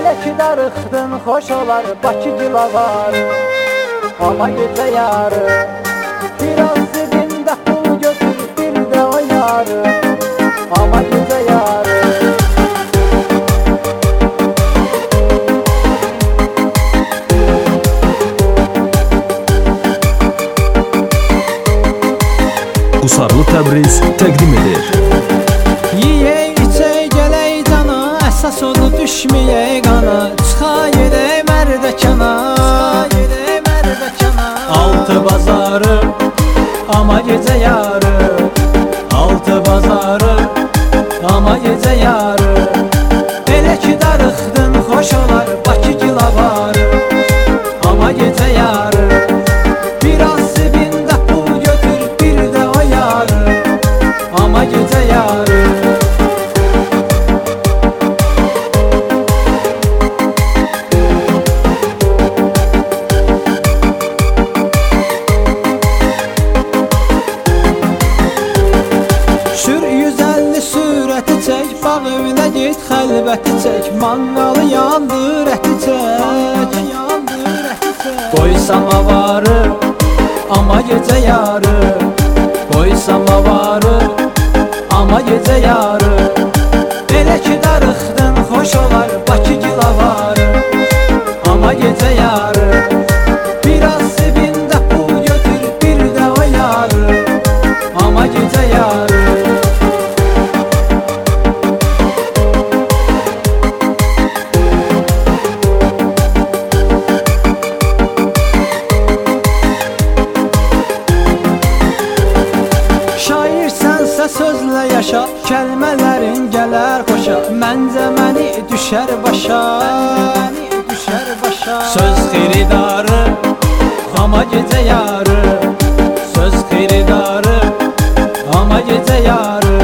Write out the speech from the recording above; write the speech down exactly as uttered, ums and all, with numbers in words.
Elə ki darıxdın xoş olar Bakı gilavarı Ama gecə yarı Biraz zibində pul götür bir də o yarı Ama gecə yarı Qusarlı Təbriz təqdim edir. Yiyək, içək, gələk cana, əsas odur düşməyək qana. Çıxa gedək Mərdəkana, altı bazarı, ama gecə yarı. Altı bazarı, ama gecə yarı. Elə ki darıxdın xoş olar Bakı gilavarı, ama gecə yarı. Biraz zibində pul götür bir də o yarı, ama gecə yarı. Sür yüz əlli sürəti çək, bağ evinə get xəlvəti çək. Manqalı yandır əti çək, qoy samavarı, ama gecə yarı. Qoy samavarı, ama gecə yarı. Elə ki darıxdın xoş olar Bakı gilavarı, ama gecə yarı. Biraz zibində pul götür bir də o yarı, ama gecə yarı. Şairsənsə sözlə yaşa, kəlmələrin gələr xoşa. Məncə məni düşər başa, söz xiridarı, ama gecə yarı. Söz xiridarı, ama gecə yarı.